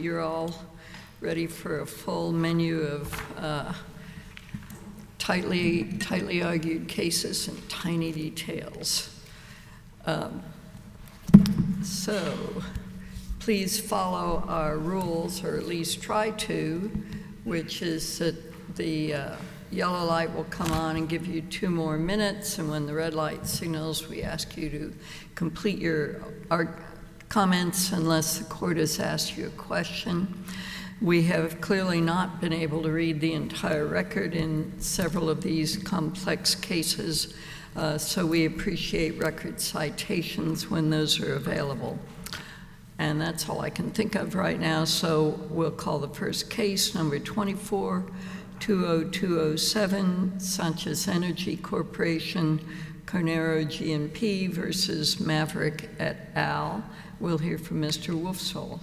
you're all ready for a full menu of tightly argued cases and tiny details. So please follow our rules, or at least try to, which is that the yellow light will come on and give you 2 more minutes, and when the red light signals, we ask you to complete your comments unless the court has asked you a question. We have clearly not been able to read the entire record in several of these complex cases, so we appreciate record citations when those are available. And that's all I can think of right now, so we'll call the first case, number 24-20207, Sanchez Energy Corporation, Carnero G&P versus Maverick et al. We'll hear from Mr. Wolfshall.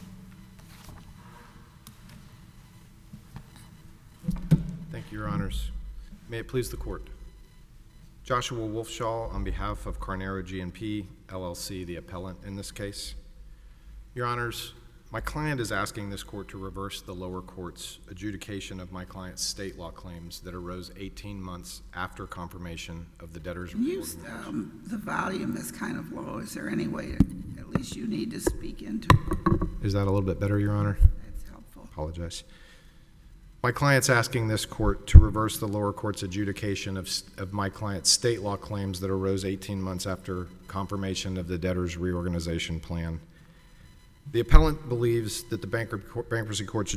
Thank you, Your Honors. May it please the Court. Joshua Wolfshall on behalf of Carnero G&P, LLC, the appellant in this case. Your Honors, my client is asking this court to reverse the lower court's adjudication of my client's state law claims that arose 18 months after confirmation of the debtor's reporting. The volume is kind of low. Is there any way at least you need to speak into it? Is that a little bit better, Your Honor? That's helpful. Apologize. My client's asking this court to reverse the lower court's adjudication of my client's state law claims that arose 18 months after confirmation of the debtor's reorganization plan. The appellant believes that the bankruptcy court's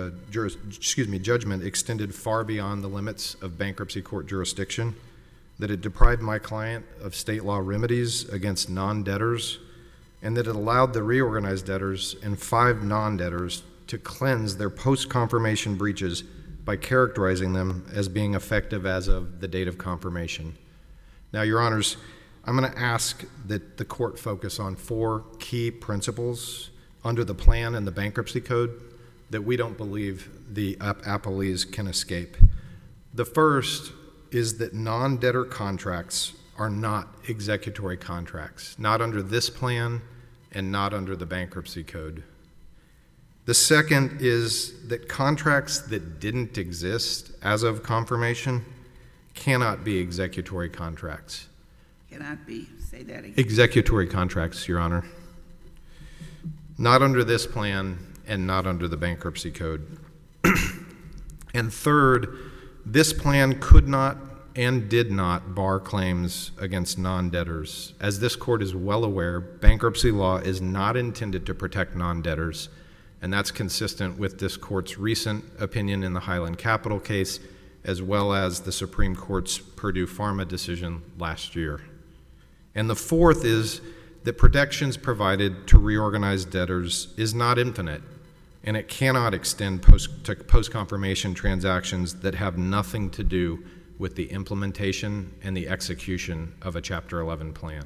judgment extended far beyond the limits of bankruptcy court jurisdiction, that it deprived my client of state law remedies against non-debtors, and that it allowed the reorganized debtors and 5 non-debtors to cleanse their post-confirmation breaches by characterizing them as being effective as of the date of confirmation. Now, Your Honors, I'm going to ask that the court focus on 4 key principles under the plan and the bankruptcy code that we don't believe the appellees can escape. The first is that non-debtor contracts are not executory contracts, not under this plan and not under the bankruptcy code. The second is that contracts that didn't exist as of confirmation cannot be executory contracts. Cannot be. Say that again. Executory contracts, Your Honor. Not under this plan and not under the bankruptcy code. And third, this plan could not and did not bar claims against non-debtors. As this court is well aware, bankruptcy law is not intended to protect non-debtors, and that's consistent with this court's recent opinion in the Highland Capital case, as well as the Supreme Court's Purdue Pharma decision last year. And the fourth is that protections provided to reorganized debtors is not infinite, and it cannot extend to post-confirmation transactions that have nothing to do with the implementation and the execution of a Chapter 11 plan.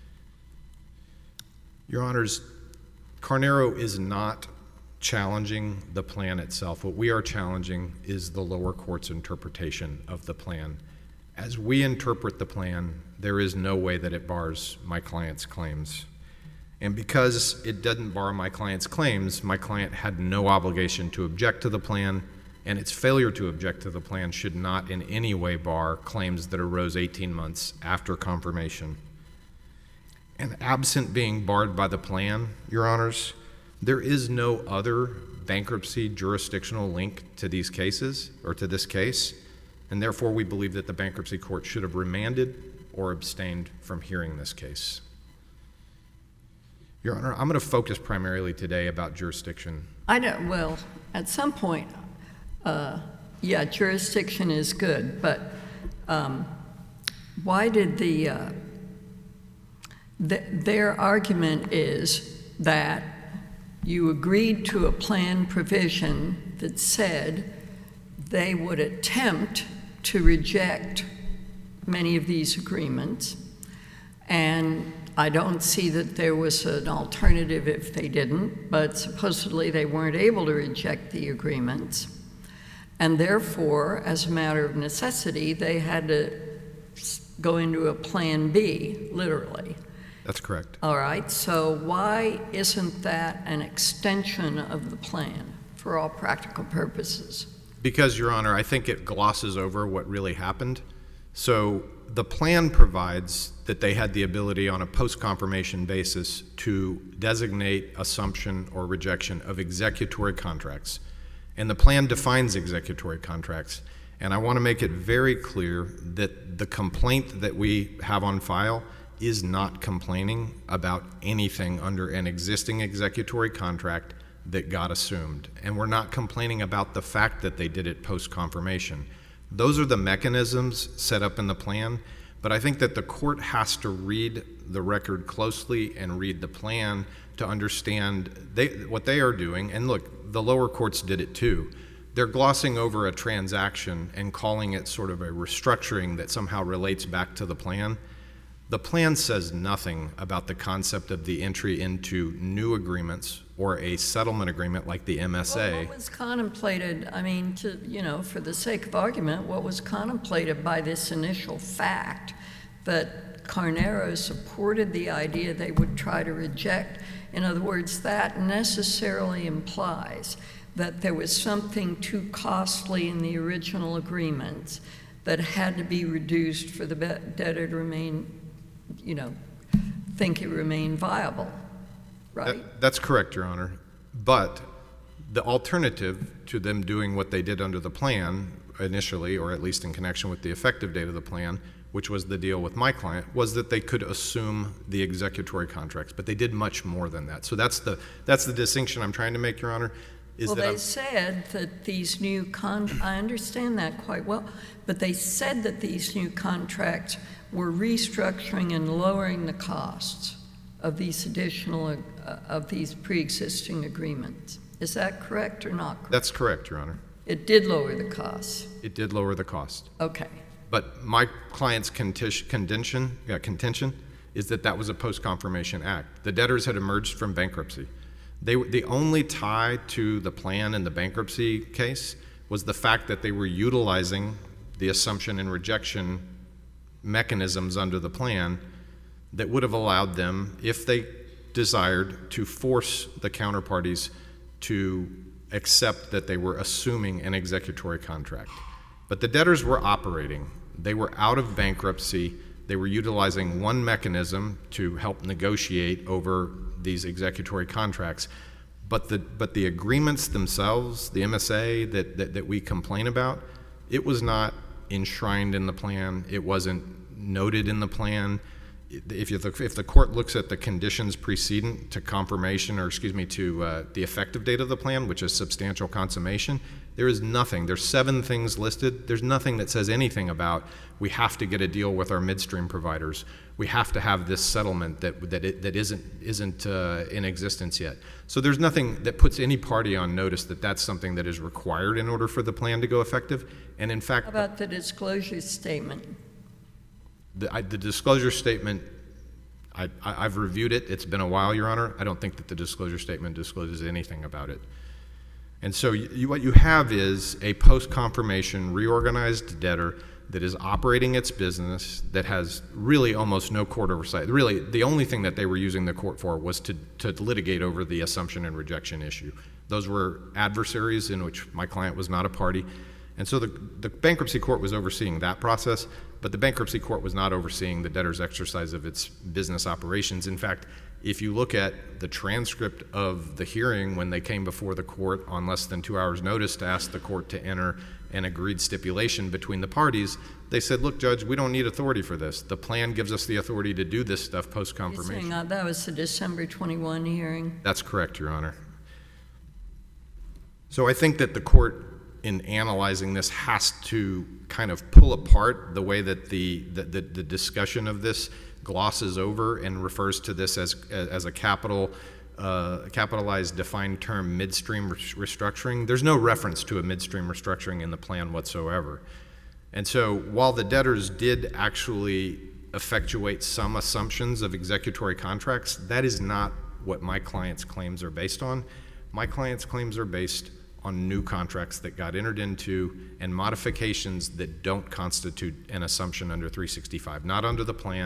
Your Honors, Carnero is not challenging the plan itself. What we are challenging is the lower court's interpretation of the plan. As we interpret the plan, there is no way that it bars my client's claims. And because it doesn't bar my client's claims, my client had no obligation to object to the plan, and its failure to object to the plan should not in any way bar claims that arose 18 months after confirmation. And absent being barred by the plan, Your Honors, there is no other bankruptcy jurisdictional link to these cases, or to this case, and therefore we believe that the bankruptcy court should have remanded or abstained from hearing this case. Your Honor, I'm going to focus primarily today about jurisdiction. I know, well, at some point, yeah, jurisdiction is good, but why did their argument is that you agreed to a plan provision that said they would attempt to reject many of these agreements, and I don't see that there was an alternative if they didn't, but supposedly they weren't able to reject the agreements, and therefore, as a matter of necessity, they had to go into a plan B, literally. That's correct. All right, so why isn't that an extension of the plan for all practical purposes? Because, Your Honor, I think it glosses over what really happened. So the plan provides that they had the ability on a post-confirmation basis to designate assumption or rejection of executory contracts. And the plan defines executory contracts. And I want to make it very clear that the complaint that we have on file is not complaining about anything under an existing executory contract that got assumed. And we're not complaining about the fact that they did it post-confirmation. Those are the mechanisms set up in the plan, but I think that the court has to read the record closely and read the plan to understand what they are doing. And look, the lower courts did it too. They're glossing over a transaction and calling it sort of a restructuring that somehow relates back to the plan. The plan says nothing about the concept of the entry into new agreements or a settlement agreement like the MSA. Well, what was contemplated, I mean, for the sake of argument, what was contemplated by this initial fact that Carnero supported the idea they would try to reject? In other words, that necessarily implies that there was something too costly in the original agreements that had to be reduced for the debtor to remain, think it remained viable, right? That's correct, Your Honor. But the alternative to them doing what they did under the plan initially, or at least in connection with the effective date of the plan, which was the deal with my client, was that they could assume the executory contracts. But they did much more than that. So that's the distinction I'm trying to make, Your Honor. Well, they said that these new I understand that quite well, but they said that these new contracts were restructuring and lowering the costs of these of these pre-existing agreements. Is that correct or not correct? That's correct, Your Honor. It did lower the costs. It did lower the cost. Okay. But my client's contention is that that was a post-confirmation act. The debtors had emerged from bankruptcy. The only tie to the plan in the bankruptcy case was the fact that they were utilizing the assumption and rejection mechanisms under the plan that would have allowed them, if they desired, to force the counterparties to accept that they were assuming an executory contract. But the debtors were operating. They were out of bankruptcy. They were utilizing one mechanism to help negotiate over these executory contracts. But the agreements themselves, the MSA that we complain about, it was not enshrined in the plan. It wasn't noted in the plan. If the court looks at the conditions precedent to confirmation, to the effective date of the plan, which is substantial consummation, there is nothing. There's 7 things listed. There's nothing that says anything about we have to get a deal with our midstream providers. We have to have this settlement that isn't in existence yet. So there's nothing that puts any party on notice that that's something that is required in order for the plan to go effective. And in fact, how about the disclosure statement? The disclosure statement, I've reviewed it. It's been a while, Your Honor. I don't think that the disclosure statement discloses anything about it. And so what you have is a post-confirmation reorganized debtor that is operating its business, that has really almost no court oversight. Really, the only thing that they were using the court for was to litigate over the assumption and rejection issue. Those were adversaries in which my client was not a party. And so the bankruptcy court was overseeing that process, but the bankruptcy court was not overseeing the debtor's exercise of its business operations. In fact, if you look at the transcript of the hearing when they came before the court on less than 2 hours' notice to ask the court to enter an agreed stipulation between the parties, they said, look, Judge, we don't need authority for this. The plan gives us the authority to do this stuff post-confirmation. You're saying that was the December 21 hearing? That's correct, Your Honor. So I think that the court, in analyzing this, has to kind of pull apart the way that the discussion of this glosses over and refers to this as a capitalized defined term, midstream restructuring. There's no reference to a midstream restructuring in the plan whatsoever. And so while the debtors did actually effectuate some assumptions of executory contracts, that is not what my client's claims are based on. My client's claims are based on new contracts that got entered into and modifications that don't constitute an assumption under 365, not under the plan,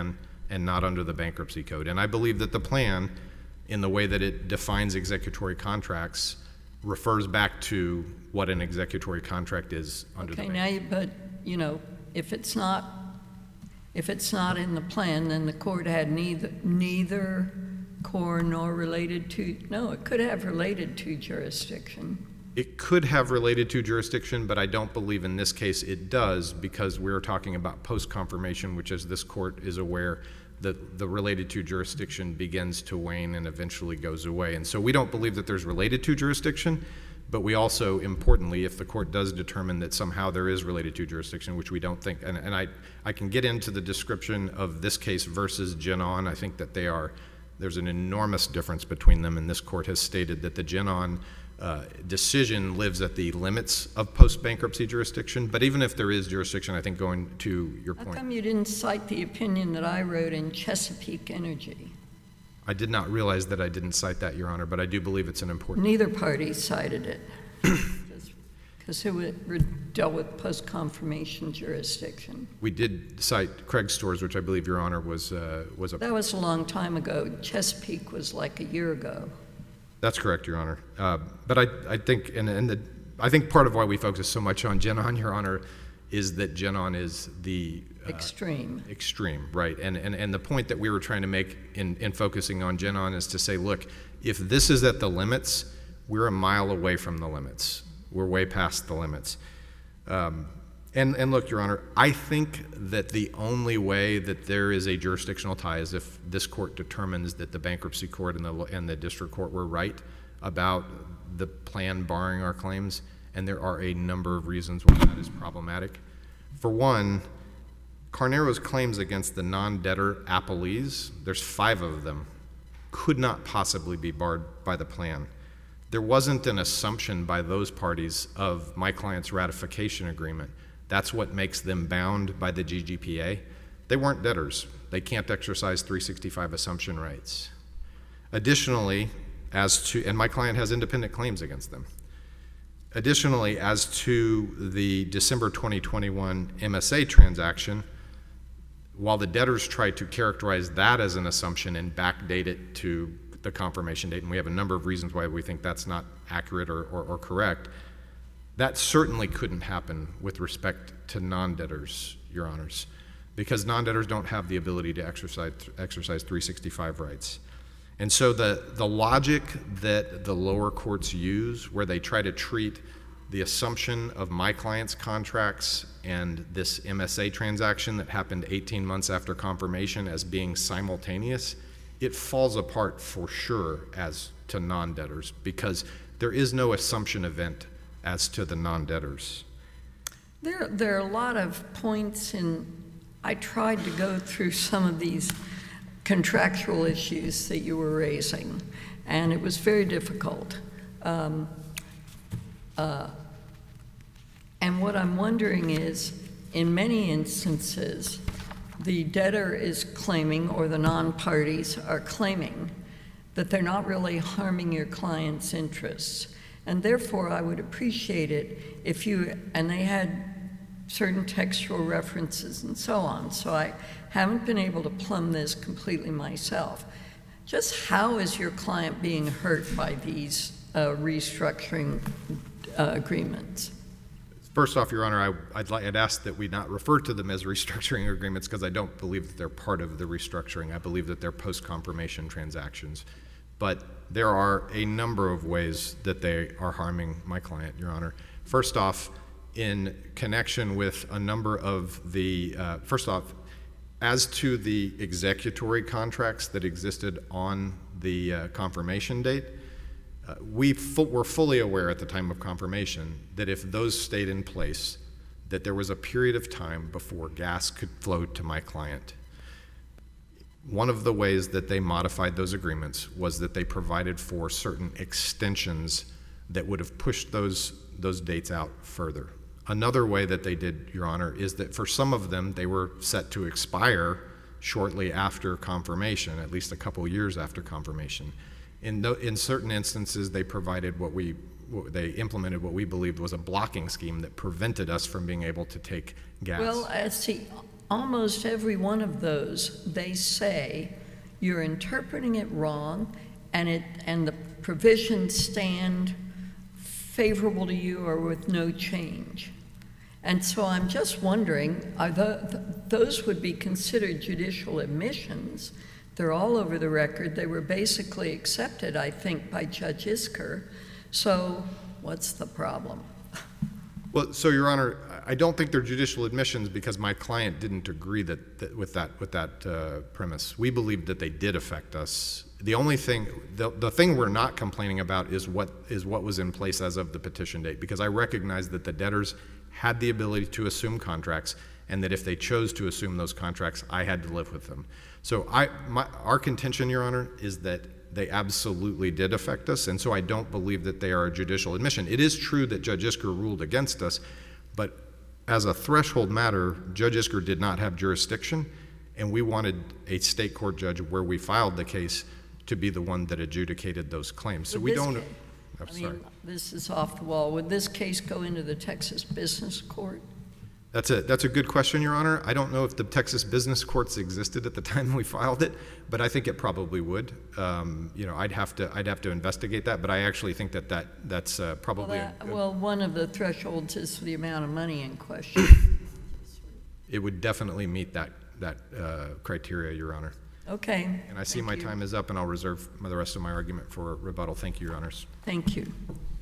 and not under the bankruptcy code. And I believe that the plan, in the way that it defines executory contracts, refers back to what an executory contract is under the bankruptcy. But if it's not in the plan, then the court had neither core nor related to. No, it could have related to jurisdiction. It could have related to jurisdiction, but I don't believe in this case it does, because we're talking about post-confirmation, which, as this court is aware, the related to jurisdiction begins to wane and eventually goes away. And so we don't believe that there's related to jurisdiction, but we also, importantly, if the court does determine that somehow there is related to jurisdiction, which we don't think, and I can get into the description of this case versus Genon. I think that there's an enormous difference between them, and this court has stated that the Genon decision lives at the limits of post-bankruptcy jurisdiction. But even if there is jurisdiction, I think, going to your point. How come you didn't cite the opinion that I wrote in Chesapeake Energy? I did not realize that I didn't cite that, Your Honor, but I do believe it's an important. Neither party cited it, because it dealt with post-confirmation jurisdiction. We did cite Craig Storrs, which I believe, Your Honor, was a. That was a long time ago. Chesapeake was like a year ago. That's correct, Your Honor. But I think, I think part of why we focus so much on Genon, Your Honor, is that Genon is the extreme, right? And the point that we were trying to make in focusing on Genon is to say, look, if this is at the limits, we're a mile away from the limits. We're way past the limits. And look, Your Honor, I think that the only way that there is a jurisdictional tie is if this court determines that the bankruptcy court and the district court were right about the plan barring our claims, and there are a number of reasons why that is problematic. For one, Carnero's claims against the non-debtor appellees, there's 5 of them, could not possibly be barred by the plan. There wasn't an assumption by those parties of my client's ratification agreement. That's what makes them bound by the GGPA. They weren't debtors. They can't exercise 365 assumption rights. Additionally, and my client has independent claims against them. Additionally, as to the December 2021 MSA transaction, while the debtors tried to characterize that as an assumption and backdate it to the confirmation date, and we have a number of reasons why we think that's not accurate or correct, that certainly couldn't happen with respect to non-debtors, Your Honors, because non-debtors don't have the ability to exercise 365 rights. And so the logic that the lower courts use, where they try to treat the assumption of my client's contracts and this MSA transaction that happened 18 months after confirmation as being simultaneous, it falls apart for sure as to non-debtors, because there is no assumption event as to the non-debtors. There are a lot of points I tried to go through some of these contractual issues that you were raising, and it was very difficult. And what I'm wondering is, in many instances, the debtor is claiming, or the non-parties are claiming, that they're not really harming your client's interests. And therefore, I would appreciate it if and they had certain textual references and so on, so I haven't been able to plumb this completely myself. Just how is your client being hurt by these restructuring agreements? First off, Your Honor, I'd ask that we not refer to them as restructuring agreements, because I don't believe that they're part of the restructuring. I believe that they're post-confirmation transactions. But there are a number of ways that they are harming my client, Your Honor. First off, in connection with a number of the, first off, as to the executory contracts that existed on the confirmation date, we were fully aware at the time of confirmation that if those stayed in place, that there was a period of time before gas could flow to my client. One of the ways that they modified those agreements was that they provided for certain extensions that would have pushed those dates out further. Another way that they did, Your Honor, is that for some of them, they were set to expire shortly after confirmation, at least a couple years after confirmation. In certain instances, they provided they implemented what we believed was a blocking scheme that prevented us from being able to take gas. Well, see, almost every one of those, they say you're interpreting it wrong, and the provisions stand favorable to you or with no change. And so I'm just wondering, are those would be considered judicial admissions? They're all over the record. They were basically accepted, I think, by Judge Isker. So what's the problem? Well, so, Your Honor, I don't think they're judicial admissions because my client didn't agree with that premise. We believed that they did affect us. The only thing, the thing we're not complaining about is what was in place as of the petition date, because I recognize that the debtors had the ability to assume contracts, and that if they chose to assume those contracts, I had to live with them. So our contention, Your Honor, is that they absolutely did affect us, and so I don't believe that they are a judicial admission. It is true that Judge Isker ruled against us, but as a threshold matter, Judge Isker did not have jurisdiction, and we wanted a state court judge where we filed the case to be the one that adjudicated those claims. So we don't. I mean, this is off the wall. Would this case go into the Texas Business Court? That's a good question, Your Honor. I don't know if the Texas Business Courts existed at the time we filed it, but I think it probably would. I'd have to investigate that, but I actually think that's probably. Well, one of the thresholds is the amount of money in question. It would definitely meet that criteria, Your Honor. Okay. And I see my time is up, and I'll reserve the rest of my argument for rebuttal. Thank you, Your Honors. Thank you.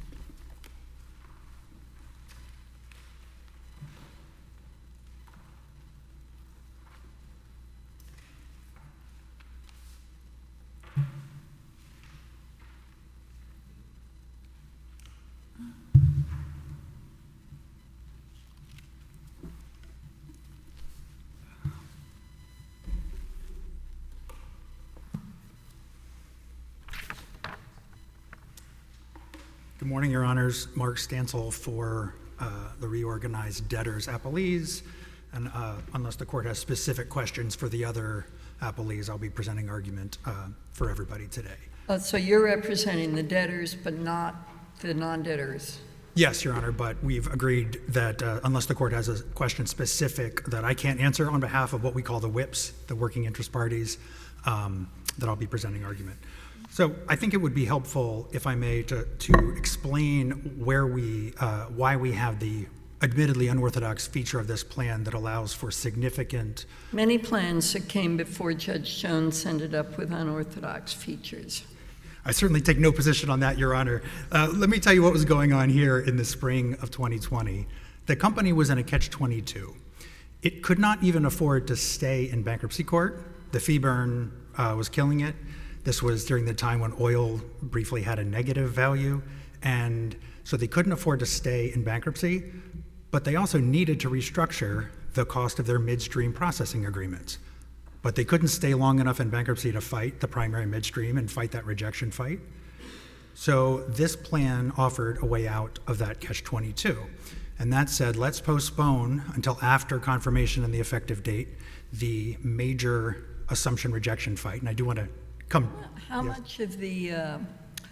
Good morning, Your Honors. Mark Stansel for the Reorganized Debtors Appellees. And unless the court has specific questions for the other appellees, I'll be presenting argument for everybody today. So you're representing the debtors, but not the non-debtors? Yes, Your Honor, but we've agreed that unless the court has a question specific that I can't answer on behalf of what we call the WIPs, the working interest parties, that I'll be presenting argument. So I think it would be helpful, if I may, to explain why we have the admittedly unorthodox feature of this plan that allows for significant. Many plans that came before Judge Jones ended up with unorthodox features. I certainly take no position on that, Your Honor. Let me tell you what was going on here in the spring of 2020. The company was in a catch-22. It could not even afford to stay in bankruptcy court. The fee burn was killing it. This was during the time when oil briefly had a negative value, and so they couldn't afford to stay in bankruptcy, but they also needed to restructure the cost of their midstream processing agreements. But they couldn't stay long enough in bankruptcy to fight the primary midstream and fight that rejection fight. So this plan offered a way out of that catch-22. And that said, let's postpone until after confirmation and the effective date, the major assumption rejection fight. And I do want to How much of the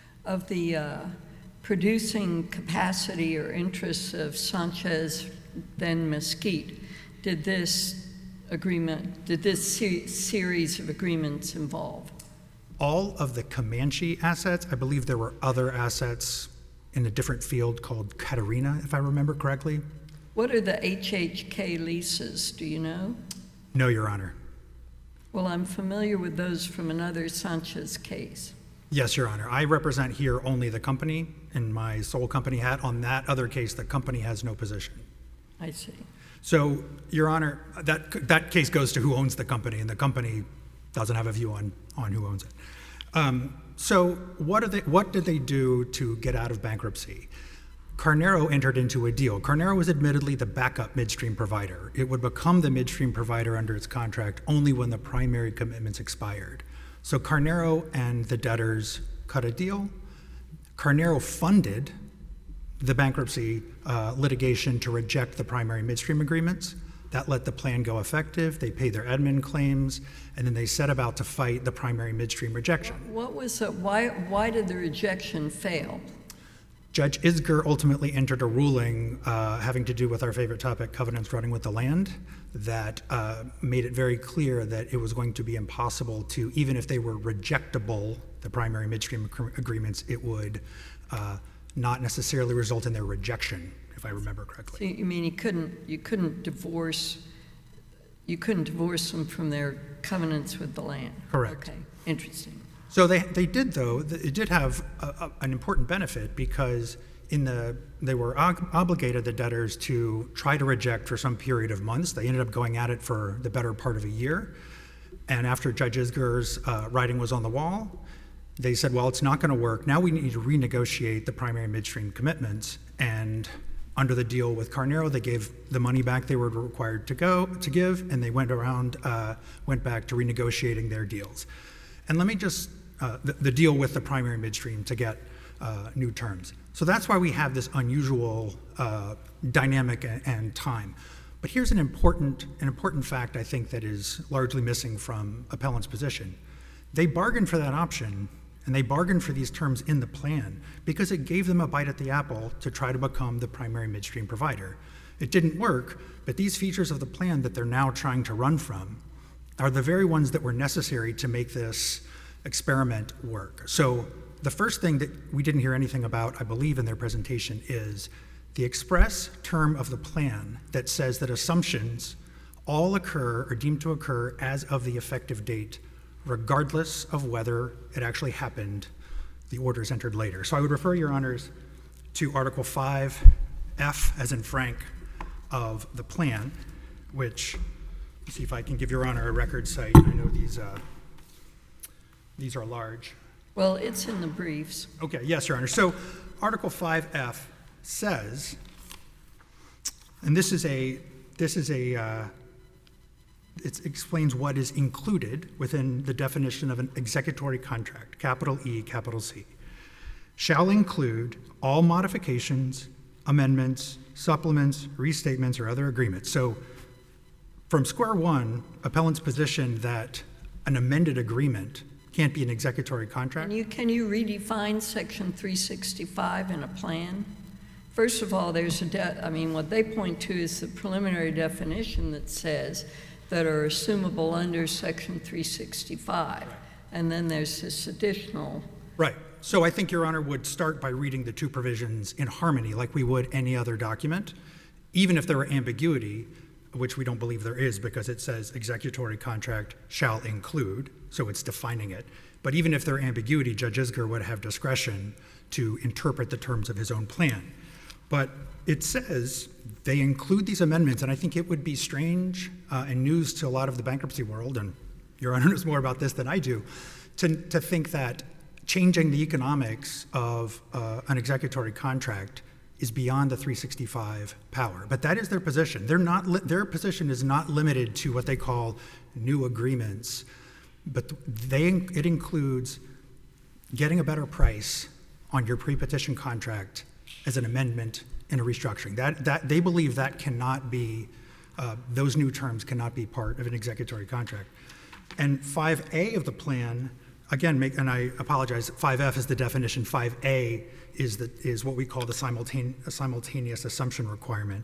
producing capacity or interests of Sanchez, then Mesquite, did this series of agreements involve? All of the Comanche assets. I believe there were other assets in a different field called Catarina, if I remember correctly. What are the HHK leases? Do you know? No, Your Honor. Well, I'm familiar with those from another Sanchez case. Yes, Your Honor. I represent here only the company in my sole company hat. On that other case, the company has no position. I see. So, Your Honor, that case goes to who owns the company, and the company doesn't have a view on who owns it. So what did they do to get out of bankruptcy? Carnero entered into a deal. Carnero was admittedly the backup midstream provider. It would become the midstream provider under its contract only when the primary commitments expired. So Carnero and the debtors cut a deal. Carnero funded the bankruptcy litigation to reject the primary midstream agreements. That let the plan go effective. They paid their admin claims, and then they set about to fight the primary midstream rejection. What was why did the rejection fail? Judge Isger ultimately entered a ruling having to do with our favorite topic, covenants running with the land, that made it very clear that it was going to be impossible to, even if they were rejectable, the primary midstream agreements, it would not necessarily result in their rejection, if I remember correctly. So you mean you couldn't divorce them from their covenants with the land? Correct. Okay, interesting. So they did, though, it did have an important benefit because they were obligated, the debtors, to try to reject for some period of months. They ended up going at it for the better part of a year. And after Judge Isger's writing was on the wall, they said, well, it's not going to work. Now we need to renegotiate the primary midstream commitments. And under the deal with Carnero, they gave the money back they were required to give, and they went back to renegotiating their deals. And let me just, the deal with the primary midstream to get new terms. So that's why we have this unusual dynamic and time. But here's an important fact, I think, that is largely missing from appellant's position. They bargained for that option, and they bargained for these terms in the plan because it gave them a bite at the apple to try to become the primary midstream provider. It didn't work, but these features of the plan that they're now trying to run from are the very ones that were necessary to make this experiment work. So the first thing that we didn't hear anything about, I believe, in their presentation is the express term of the plan that says that assumptions all occur or deemed to occur as of the effective date, regardless of whether it actually happened, the orders entered later. So I would refer your honors to Article 5F, as in Frank, of the plan, which, let's see if I can give your honor a record site. I know these are large. Well, it's in the briefs. Okay, yes, your honor. So Article 5F says, and it explains what is included within the definition of an executory contract, capital E, capital C, shall include all modifications, amendments, supplements, restatements, or other agreements. So from square one, appellant's position that an amended agreement can't be an executory contract. Can you redefine Section 365 in a plan? First of all, what they point to is the preliminary definition that says that are assumable under Section 365. And then there's this additional. Right. So I think your honor would start by reading the two provisions in harmony like we would any other document, even if there were ambiguity, which we don't believe there is because it says executory contract shall include, so it's defining it. But even if there were ambiguity, Judge Isger would have discretion to interpret the terms of his own plan. But it says they include these amendments, and I think it would be strange and news to a lot of the bankruptcy world, and your honor knows more about this than I do, to think that changing the economics of an executory contract is beyond the 365 power. But that is their position. Their position is not limited to what they call new agreements, but it includes getting a better price on your pre-petition contract as an amendment in a restructuring. That they believe that cannot be, those new terms cannot be part of an executory contract. And 5A of the plan, again, and I apologize, 5F is the definition, 5A is what we call the simultaneous assumption requirement.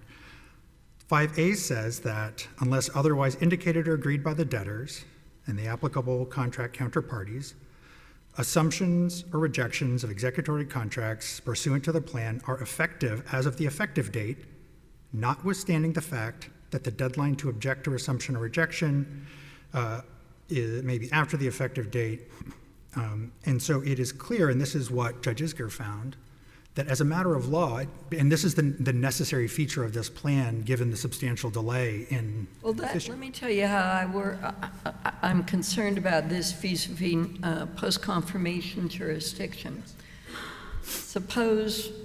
5A says that unless otherwise indicated or agreed by the debtors and the applicable contract counterparties, assumptions or rejections of executory contracts pursuant to the plan are effective as of the effective date, notwithstanding the fact that the deadline to object to assumption or rejection is maybe after the effective date. And so it is clear, and this is what Judge Isger found, that as a matter of law, and this is the necessary feature of this plan given the substantial delay in let me tell you how I'm concerned about this vis-a-vis post-confirmation jurisdiction. Suppose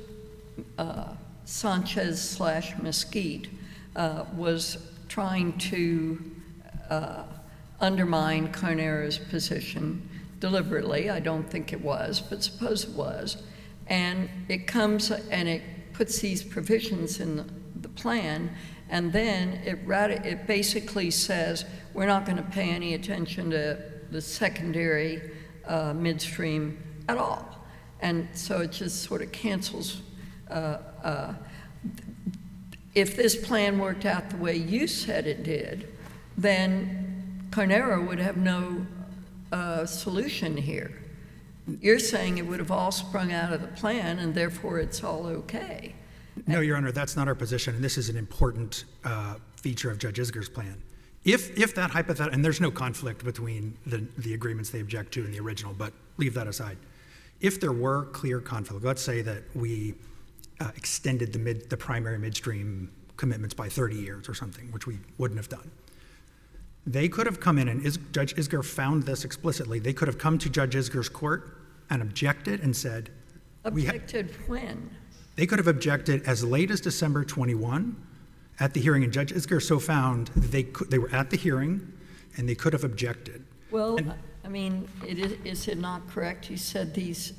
Sanchez/Mesquite was trying to undermine Carnero's position deliberately. I don't think it was, but suppose it was. And it comes and it puts these provisions in the plan, and then it basically says we're not going to pay any attention to the secondary midstream at all. And so it just sort of cancels if this plan worked out the way you said it did, then Carnero would have no solution here. You're saying it would have all sprung out of the plan, and therefore it's all okay. No, Your Honor, that's not our position, and this is an important feature of Judge Isger's plan. If that hypothetical, and there's no conflict between the agreements they object to and the original, but leave that aside. If there were clear conflict, let's say that we extended the primary midstream commitments by 30 years or something, which we wouldn't have done. They could have come in, and Judge Isger found this explicitly, they could have come to Judge Isger's court and objected and said, Objected when? They could have objected as late as December 21 at the hearing, and Judge Isger so found that they were at the hearing and they could have objected. Well, I mean, is it not correct? You said these,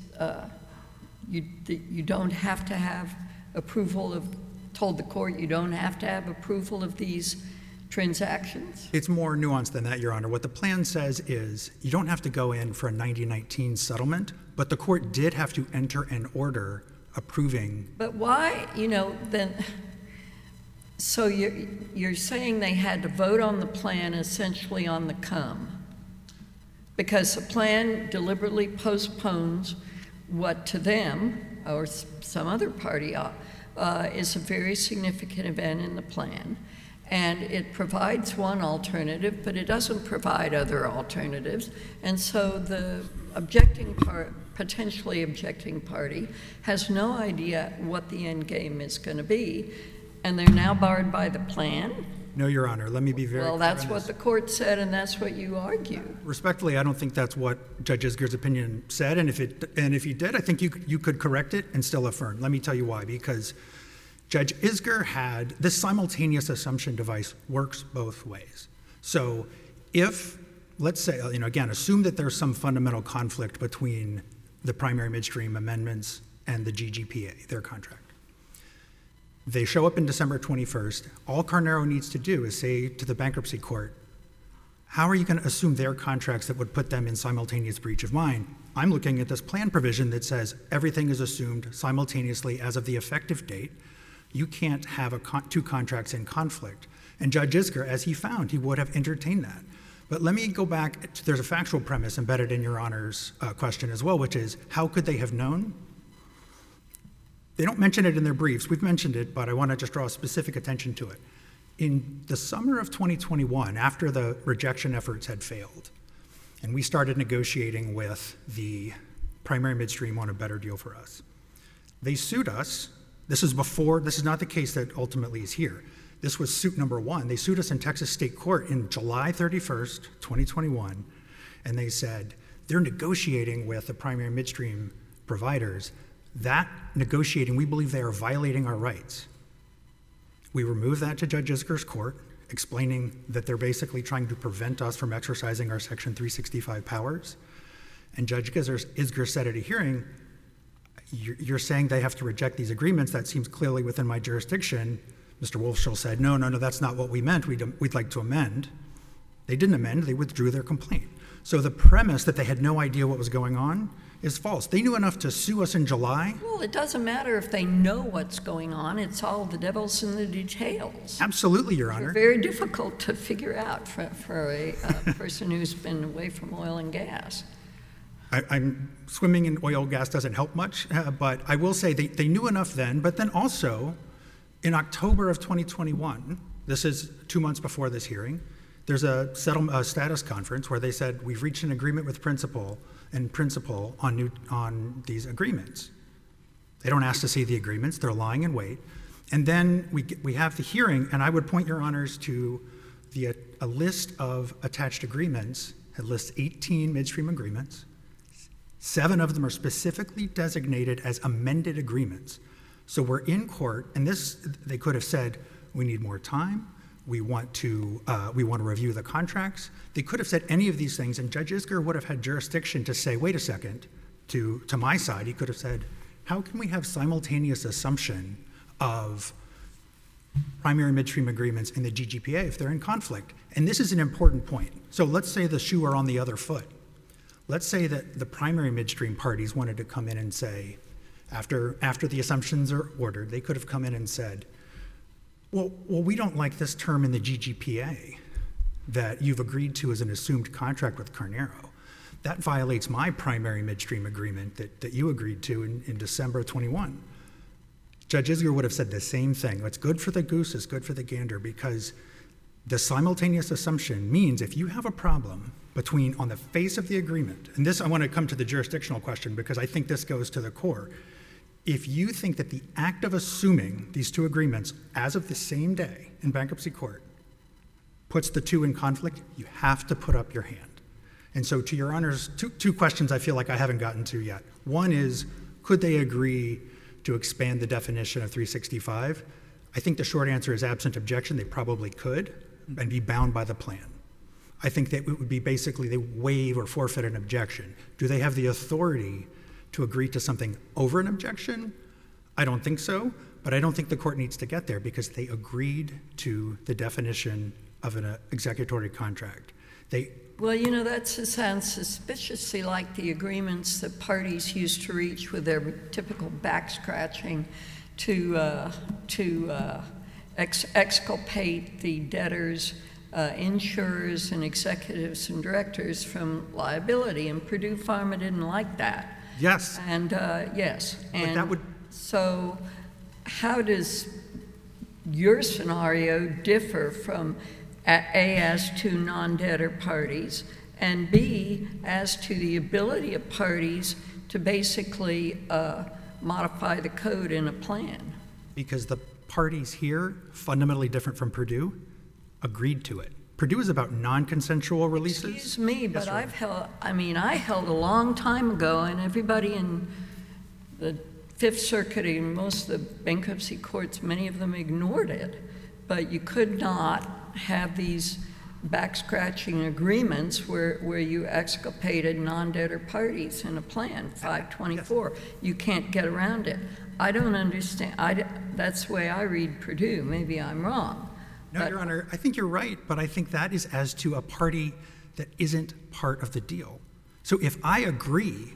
you don't have to have approval of, told the court you don't have to have approval of these transactions? It's more nuanced than that, Your Honor. What the plan says is you don't have to go in for a 1919 settlement, but the court did have to enter an order approving. But why, then, so you're saying they had to vote on the plan essentially on the come, because the plan deliberately postpones what to them, or some other party, is a very significant event in the plan. And it provides one alternative, but it doesn't provide other alternatives. And so the potentially objecting party has no idea what the end game is going to be. And they're now barred by the plan? No, Your Honor, let me be very clear. Well, that's what the court said, and that's what you argue. Respectfully, I don't think that's what Judge Isger's opinion said, and if he did, I think you could correct it and still affirm. Let me tell you why. Because Judge Isger had this simultaneous assumption device works both ways. So if, let's say, again, assume that there's some fundamental conflict between the primary midstream amendments and the GGPA, their contract. They show up in December 21st. All Carnero needs to do is say to the bankruptcy court, how are you going to assume their contracts that would put them in simultaneous breach of mine? I'm looking at this plan provision that says everything is assumed simultaneously as of the effective date. You can't have two contracts in conflict. And Judge Isger, as he found, he would have entertained that. But let me go back. There's a factual premise embedded in Your Honor's question as well, which is, how could they have known? They don't mention it in their briefs. We've mentioned it, but I want to just draw specific attention to it. In the summer of 2021, after the rejection efforts had failed, and we started negotiating with the primary midstream on a better deal for us, they sued us. This is not the case that ultimately is here. This was suit number one. They sued us in Texas State Court in July 31st, 2021, and they said they're negotiating with the primary midstream providers. That negotiating, we believe they are violating our rights. We removed that to Judge Isger's court, explaining that they're basically trying to prevent us from exercising our Section 365 powers. And Judge Isger said at a hearing, you're saying they have to reject these agreements. That seems clearly within my jurisdiction. Mr. Wolfschild said, no, that's not what we meant. We'd like to amend. They didn't amend. They withdrew their complaint. So the premise that they had no idea what was going on is false. They knew enough to sue us in July. Well, it doesn't matter if they know what's going on. It's all the devil's in the details. Absolutely, Your Honor. They're very difficult to figure out for a person who's been away from oil and gas. I'm swimming in oil gas doesn't help much, but I will say they knew enough then, but then also in October of 2021, this is 2 months before this hearing, there's a status conference where they said, we've reached an agreement with principal on these agreements. They don't ask to see the agreements, they're lying in wait. And then we have the hearing, and I would point Your Honors to a list of attached agreements. It lists 18 midstream agreements. 7 of them are specifically designated as amended agreements. So we're in court, and they could have said, we need more time. We want to review the contracts. They could have said any of these things, and Judge Isger would have had jurisdiction to say, wait a second, to my side. He could have said, how can we have simultaneous assumption of primary midstream agreements in the GGPA if they're in conflict? And this is an important point. So let's say the shoe are on the other foot. Let's say that the primary midstream parties wanted to come in and say, After the assumptions are ordered, they could have come in and said, well, we don't like this term in the GGPA that you've agreed to as an assumed contract with Carnero. That violates my primary midstream agreement that you agreed to in December of 21. Judge Isger would have said the same thing. What's good for the goose is good for the gander, because the simultaneous assumption means if you have a problem between on the face of the agreement, and this I want to come to the jurisdictional question because I think this goes to the core. If you think that the act of assuming these two agreements as of the same day in bankruptcy court puts the two in conflict, you have to put up your hand. And so to your honors, two questions I feel like I haven't gotten to yet. One is, could they agree to expand the definition of 365? I think the short answer is absent objection, they probably could and be bound by the plan. I think that it would be basically they waive or forfeit an objection. Do they have the authority to agree to something over an objection? I don't think so, but I don't think the court needs to get there because they agreed to the definition of an executory contract. Well, you know, that sounds suspiciously like the agreements that parties used to reach with their typical back scratching to exculpate the debtors, insurers, and executives and directors from liability. And Purdue Pharma didn't like that. Yes. And yes. And that would... so how does your scenario differ from A, as to non-debtor parties, and B, as to the ability of parties to basically modify the code in a plan? Because the parties here, fundamentally different from Purdue, agreed to it. Purdue is about non-consensual releases. Excuse me, but yes, I held a long time ago, and everybody in the Fifth Circuit and most of the bankruptcy courts, many of them ignored it. But you could not have these back-scratching agreements where you exculpated non-debtor parties in a plan, 524. You can't get around it. I don't understand. That's the way I read Purdue. Maybe I'm wrong. No, Your Honor, I think you're right, but I think that is as to a party that isn't part of the deal. So if I agree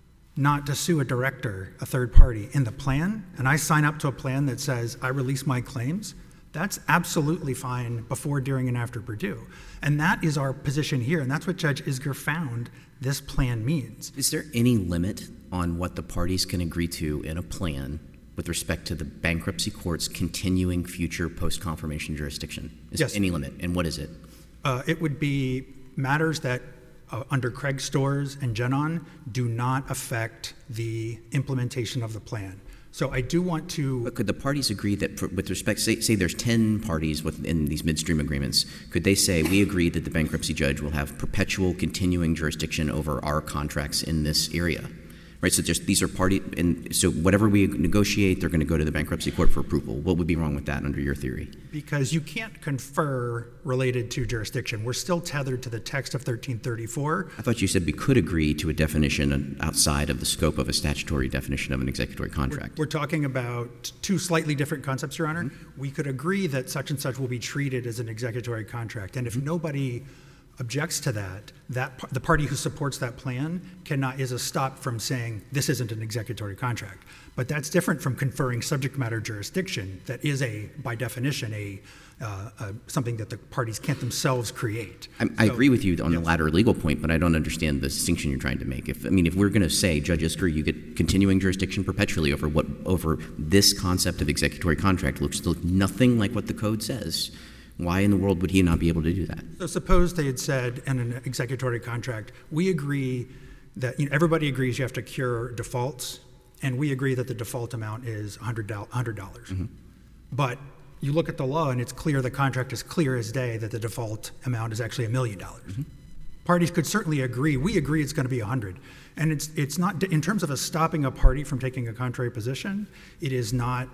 not to sue a director, a third party, in the plan, and I sign up to a plan that says I release my claims, that's absolutely fine before, during, and after Purdue. And that is our position here, and that's what Judge Isger found this plan means. Is there any limit on what the parties can agree to in a plan with respect to the bankruptcy court's continuing future post-confirmation jurisdiction? Is Yes. there any limit, and what is it? It would be matters that under Craig Storrs and Genon do not affect the implementation of the plan. So I do want to... But could the parties agree that with respect, say there's 10 parties within these midstream agreements, could they say, we agree that the bankruptcy judge will have perpetual continuing jurisdiction over our contracts in this area? Right, so these are party, and so whatever we negotiate, they're going to go to the bankruptcy court for approval. What would be wrong with that under your theory? Because you can't confer related to jurisdiction. We're still tethered to the text of 1334. I thought you said we could agree to a definition outside of the scope of a statutory definition of an executory contract. We're talking about two slightly different concepts, Your Honor. Mm-hmm. We could agree that such and such will be treated as an executory contract, and if nobody objects to that, the party who supports that plan is a stop from saying this isn't an executory contract. But that's different from conferring subject matter jurisdiction that is by definition something that the parties can't themselves create. I agree with you on the latter legal point, but I don't understand the distinction you're trying to make. If we're going to say, Judge Isger, you get continuing jurisdiction perpetually over this concept of executory contract, looks nothing like what the code says. Why in the world would he not be able to do that? So suppose they had said in an executory contract, we agree that everybody agrees you have to cure defaults, and we agree that the default amount is $100. Mm-hmm. But you look at the law, and it's clear, the contract is clear as day that the default amount is actually $1 million. Mm-hmm. Parties could certainly agree. We agree it's going to be 100. And it's not, in terms of us stopping a party from taking a contrary position, it is not...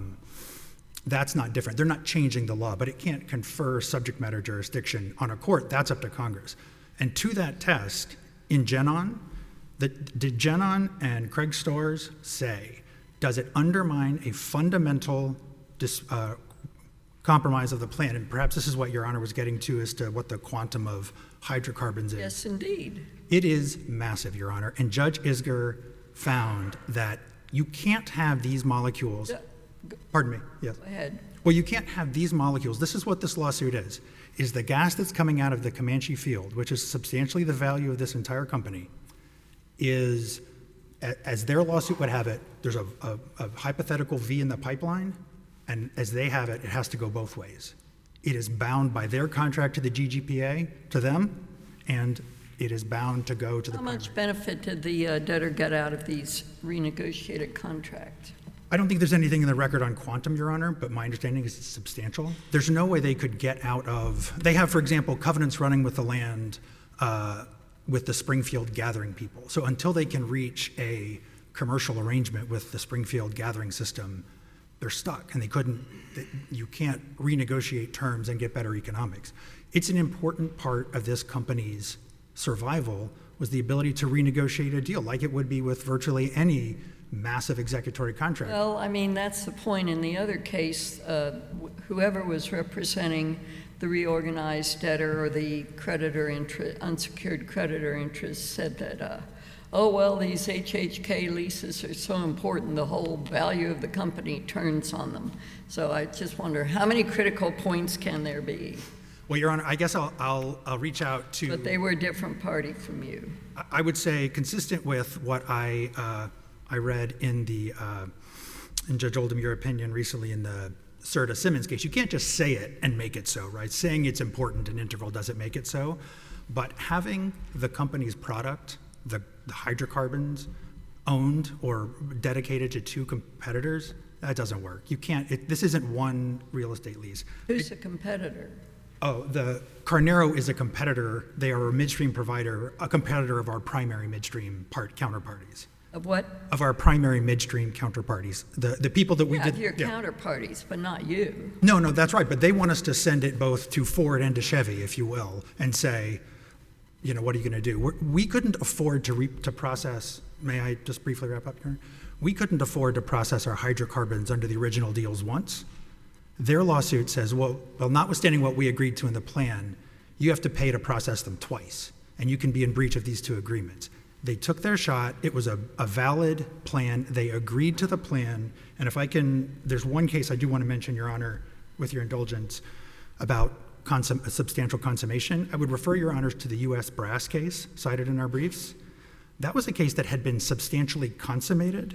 that's not different. They're not changing the law, but it can't confer subject matter jurisdiction on a court. That's up to Congress. And to that test, in Genon, did Genon and Craig Storrs say, does it undermine a fundamental compromise of the plan? And perhaps this is what Your Honor was getting to as to what the quantum of hydrocarbons is. Yes, indeed. It is massive, Your Honor. And Judge Isger found that you can't have these molecules. Pardon me, yes. Go ahead. Well, you can't have these molecules. This is what this lawsuit is the gas that's coming out of the Comanche field, which is substantially the value of this entire company, is, as their lawsuit would have it, there's a hypothetical V in the pipeline, and as they have it, it has to go both ways. It is bound by their contract to the GGPA, to them, and it is bound to go to the primary. How much benefit did the debtor get out of these renegotiated contracts? I don't think there's anything in the record on quantum, Your Honor, but my understanding is it's substantial. There's no way they could get out of, they have, for example, covenants running with the land with the Springfield gathering people. So until they can reach a commercial arrangement with the Springfield gathering system, they're stuck, and you can't renegotiate terms and get better economics. It's an important part of this company's survival was the ability to renegotiate a deal, like it would be with virtually any massive executory contract. Well, I mean, that's the point. In the other case, whoever was representing the reorganized debtor or the unsecured creditor interest said that, oh, well, these HHK leases are so important, the whole value of the company turns on them. So I just wonder, how many critical points can there be? Well, Your Honor, I guess I'll reach out to... But they were a different party from you. I would say, consistent with what I read in Judge Oldham, your opinion recently in the Serta Simmons case, you can't just say it and make it so, right? Saying it's important in interval doesn't make it so. But having the company's product, the hydrocarbons, owned or dedicated to two competitors, that doesn't work. You can't, this isn't one real estate lease. Who's a competitor? Oh, the Carnero is a competitor. They are a midstream provider, a competitor of our primary midstream counterparties. Of what? Of our primary midstream counterparties. The people that we did. Your counterparties, but not you. No, that's right. But they want us to send it both to Ford and to Chevy, if you will, and say, what are you going to do? We couldn't afford to process, may I just briefly wrap up here? We couldn't afford to process our hydrocarbons under the original deals once. Their lawsuit says, well, notwithstanding what we agreed to in the plan, you have to pay to process them twice, and you can be in breach of these two agreements. They took their shot. It was a valid plan. They agreed to the plan. And if I can, there's one case I do want to mention, Your Honor, with your indulgence, about substantial consummation. I would refer Your Honors to the U.S. Brass case cited in our briefs. That was a case that had been substantially consummated,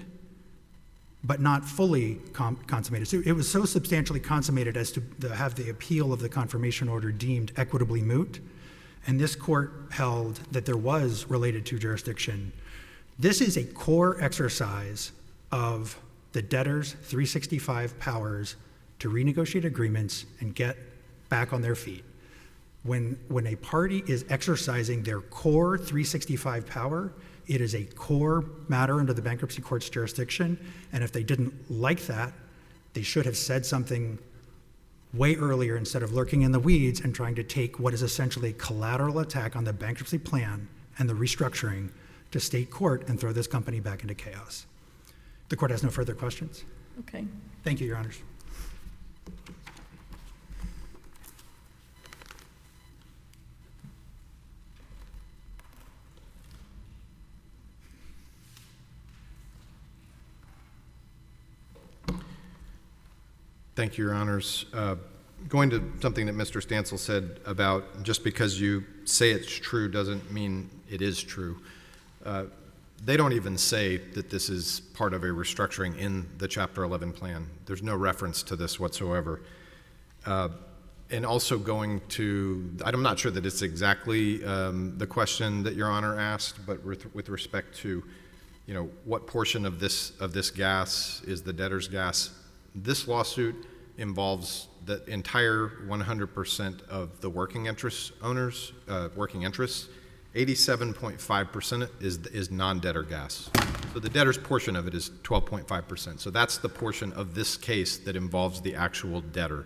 but not fully consummated. So it was so substantially consummated as to have the appeal of the confirmation order deemed equitably moot. And this court held that there was related to jurisdiction. This is a core exercise of the debtor's 365 powers to renegotiate agreements and get back on their feet. When a party is exercising their core 365 power, it is a core matter under the bankruptcy court's jurisdiction. And if they didn't like that, they should have said something way earlier instead of lurking in the weeds and trying to take what is essentially a collateral attack on the bankruptcy plan and the restructuring to state court and throw this company back into chaos. The court has no further questions. Okay. Thank you, Your Honors. Thank you, Your Honors. Going to something that Mr. Stansel said about just because you say it's true doesn't mean it is true. They don't even say that this is part of a restructuring in the Chapter 11 plan. There's no reference to this whatsoever. And also going to, I'm not sure that it's exactly the question that Your Honor asked, but with respect to, what portion of this gas is the debtor's gas. This lawsuit involves the entire 100% of the working interest owners, working interests. 87.5% is non-debtor gas. So the debtor's portion of it is 12.5%. So that's the portion of this case that involves the actual debtor.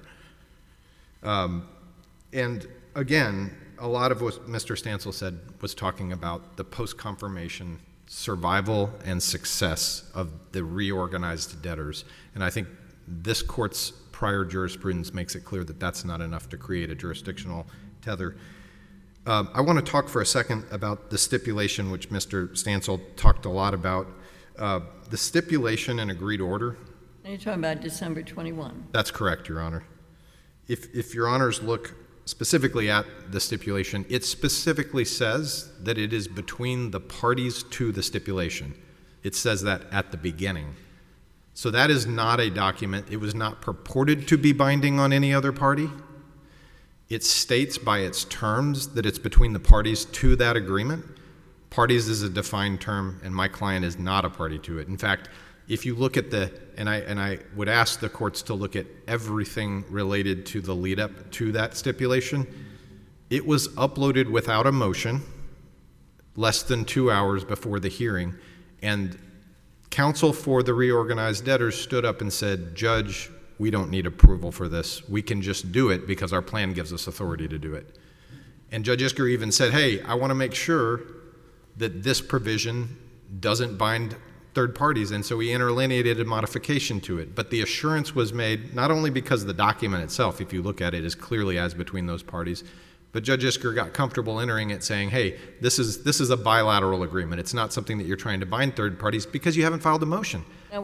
And again, a lot of what Mr. Stansel said was talking about the post-confirmation survival and success of the reorganized debtors. And I think this court's prior jurisprudence makes it clear that that's not enough to create a jurisdictional tether. I want to talk for a second about the stipulation, which Mr. Stansel talked a lot about. The stipulation and agreed order. You're talking about December 21. That's correct, Your Honor. If Your Honors look specifically at the stipulation, it specifically says that it is between the parties to the stipulation. It says that at the beginning. So that is not a document. It was not purported to be binding on any other party. It states by its terms that it's between the parties to that agreement. Parties is a defined term, and my client is not a party to it. In fact, if you look at and I would ask the courts to look at everything related to the lead up to that stipulation, it was uploaded without a motion less than 2 hours before the hearing, and counsel for the reorganized debtors stood up and said, "Judge, we don't need approval for this. We can just do it because our plan gives us authority to do it." And Judge Isker even said, "Hey, I want to make sure that this provision doesn't bind third parties," and so he interlineated a modification to it. But the assurance was made not only because the document itself, if you look at it, is clearly as between those parties, but Judge Isker got comfortable entering it saying, "Hey, this is a bilateral agreement. It's not something that you're trying to bind third parties because you haven't filed a motion." Now,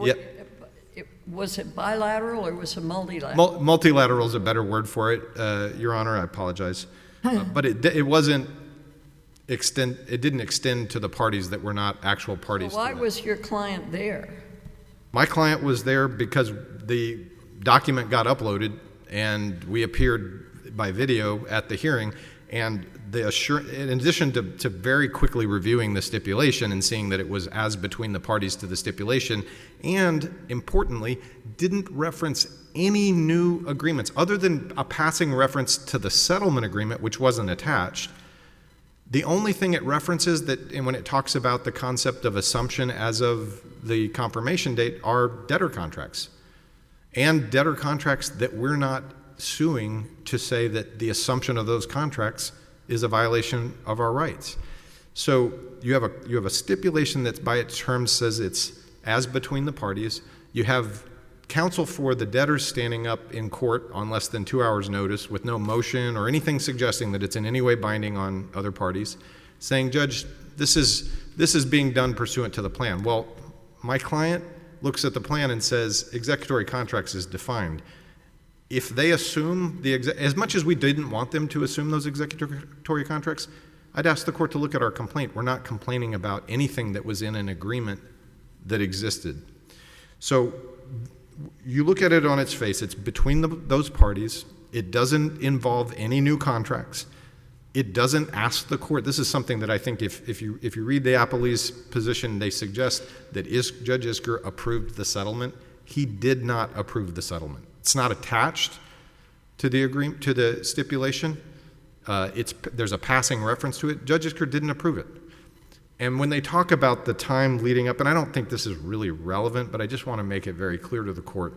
was it bilateral or was it multilateral? Multilateral is a better word for it, Your Honor. I apologize, but it wasn't. It didn't extend to the parties that were not actual parties. Well, why was your client there? My client was there because the document got uploaded and we appeared by video at the hearing, and in addition to very quickly reviewing the stipulation and seeing that it was as between the parties to the stipulation, and importantly, didn't reference any new agreements other than a passing reference to the settlement agreement, which wasn't attached. The only thing it references and when it talks about the concept of assumption as of the confirmation date are debtor contracts, and debtor contracts that we're not suing to say that the assumption of those contracts is a violation of our rights. So you have a stipulation that by its terms says it's as between the parties. You have counsel for the debtors standing up in court on less than 2 hours' notice with no motion or anything suggesting that it's in any way binding on other parties, saying, "Judge, this is being done pursuant to the plan." Well, my client looks at the plan and says executory contracts is defined. If they assume as much as we didn't want them to assume those executory contracts, I'd ask the court to look at our complaint. We're not complaining about anything that was in an agreement that existed. So you look at it on its face, it's between those parties. It doesn't involve any new contracts. It doesn't ask the court. This is something that I think if you read the appellee's position, they suggest that Judge Isker approved the settlement. He did not approve the settlement. It's not attached to the agreement, to the stipulation. There's a passing reference to it. Judge Isker didn't approve it. And when they talk about the time leading up, and I don't think this is really relevant, but I just want to make it very clear to the court,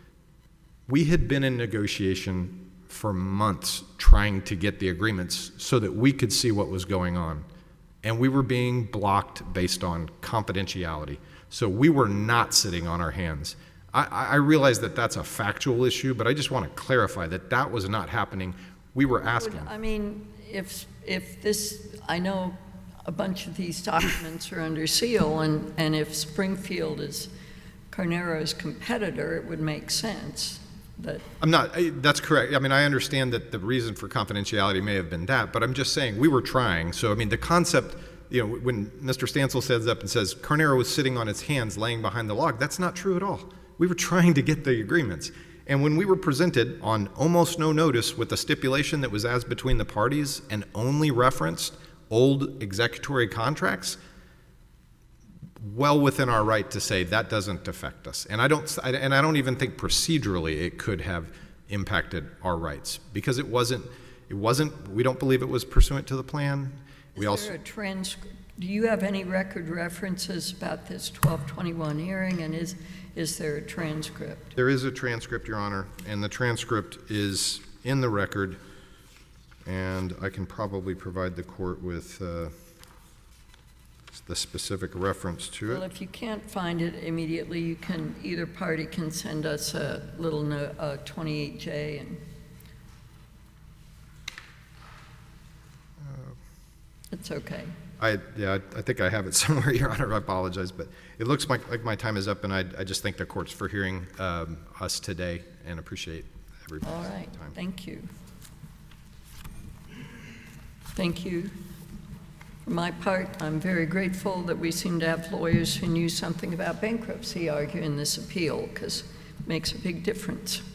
we had been in negotiation for months trying to get the agreements so that we could see what was going on. And we were being blocked based on confidentiality. So we were not sitting on our hands. I realize that that's a factual issue, but I just want to clarify that was not happening. We were asking. I mean, if this, I know a bunch of these documents are under seal, and if Springfield is Carnero's competitor, it would make sense. But that's correct. I mean, I understand that the reason for confidentiality may have been that, but I'm just saying we were trying. So, I mean, the concept, when Mr. Stansel stands up and says Carnero was sitting on his hands laying behind the log, that's not true at all. We were trying to get the agreements. And when we were presented on almost no notice with a stipulation that was as between the parties and only referenced old executory contracts, well within our right to say that doesn't affect us. And I don't even think procedurally it could have impacted our rights because it wasn't, we don't believe it was pursuant to the plan. Do you have any record references about this 1221 hearing, and is there a transcript? There is a transcript, Your Honor, and the transcript is in the record, and I can probably provide the court with the specific reference to it. Well, if you can't find it immediately, either party can send us a little 28J, and it's okay. I think I have it somewhere, Your Honor. I apologize, but it looks like my time is up, and I just thank the courts for hearing us today and appreciate everybody's All right, time. thank you. Thank you. For my part, I'm very grateful that we seem to have lawyers who knew something about bankruptcy arguing this appeal, because it makes a big difference.